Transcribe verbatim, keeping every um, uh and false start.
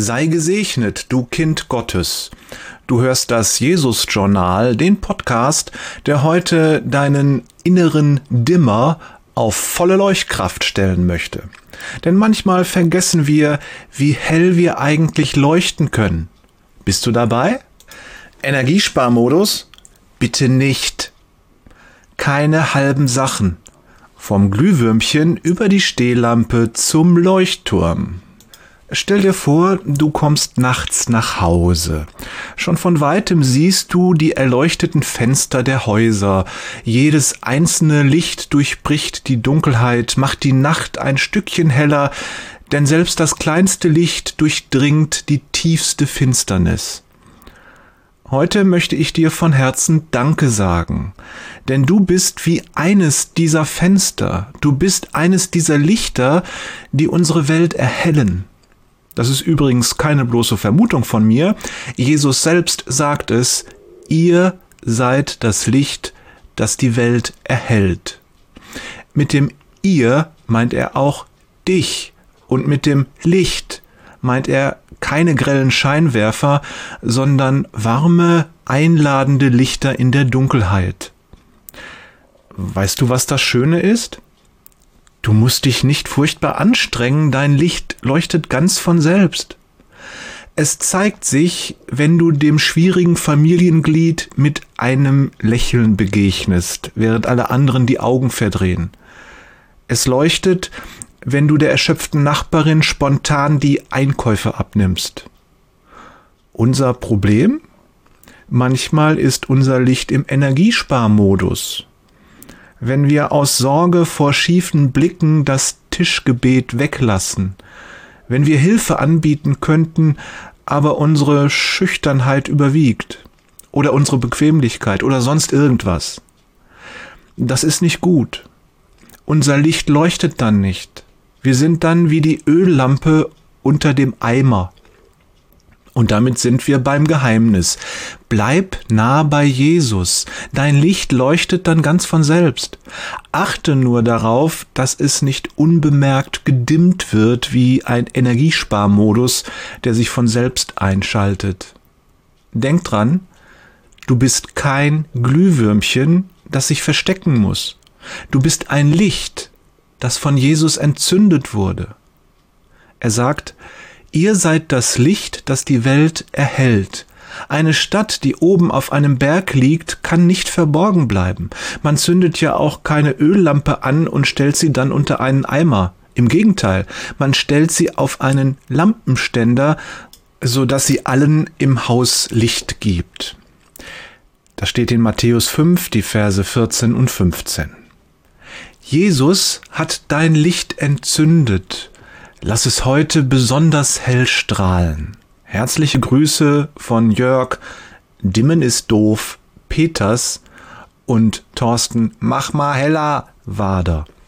Sei gesegnet, du Kind Gottes. Du hörst das Jesus-Journal, den Podcast, der heute deinen inneren Dimmer auf volle Leuchtkraft stellen möchte. Denn manchmal vergessen wir, wie hell wir eigentlich leuchten können. Bist du dabei? Energiesparmodus? Bitte nicht. Keine halben Sachen. Vom Glühwürmchen über die Stehlampe zum Leuchtturm. Stell dir vor, du kommst nachts nach Hause. Schon von weitem siehst du die erleuchteten Fenster der Häuser. Jedes einzelne Licht durchbricht die Dunkelheit, macht die Nacht ein Stückchen heller, denn selbst das kleinste Licht durchdringt die tiefste Finsternis. Heute möchte ich dir von Herzen Danke sagen, denn du bist wie eines dieser Fenster, du bist eines dieser Lichter, die unsere Welt erhellen. Das ist übrigens keine bloße Vermutung von mir. Jesus selbst sagt es, ihr seid das Licht, das die Welt erhellt. Mit dem ihr meint er auch dich und mit dem Licht meint er keine grellen Scheinwerfer, sondern warme, einladende Lichter in der Dunkelheit. Weißt du, was das Schöne ist? Du musst dich nicht furchtbar anstrengen, dein Licht leuchtet ganz von selbst. Es zeigt sich, wenn du dem schwierigen Familienglied mit einem Lächeln begegnest, während alle anderen die Augen verdrehen. Es leuchtet, wenn du der erschöpften Nachbarin spontan die Einkäufe abnimmst. Unser Problem? Manchmal ist unser Licht im Energiesparmodus. Wenn wir aus Sorge vor schiefen Blicken das Tischgebet weglassen, wenn wir Hilfe anbieten könnten, aber unsere Schüchternheit überwiegt oder unsere Bequemlichkeit oder sonst irgendwas. Das ist nicht gut. Unser Licht leuchtet dann nicht. Wir sind dann wie die Öllampe unter dem Eimer. Und damit sind wir beim Geheimnis. Bleib nah bei Jesus. Dein Licht leuchtet dann ganz von selbst. Achte nur darauf, dass es nicht unbemerkt gedimmt wird wie ein Energiesparmodus, der sich von selbst einschaltet. Denk dran, du bist kein Glühwürmchen, das sich verstecken muss. Du bist ein Licht, das von Jesus entzündet wurde. Er sagt, ihr seid das Licht, das die Welt erhellt. Eine Stadt, die oben auf einem Berg liegt, kann nicht verborgen bleiben. Man zündet ja auch keine Öllampe an und stellt sie dann unter einen Eimer. Im Gegenteil, man stellt sie auf einen Lampenständer, sodass sie allen im Haus Licht gibt. Das steht in Matthäus fünf, die Verse vierzehn und fünfzehn. Jesus hat dein Licht entzündet. Lass es heute besonders hell strahlen. Herzliche Grüße von Jörg, Dimmen ist doof, Peters und Thorsten, mach mal heller, Wader.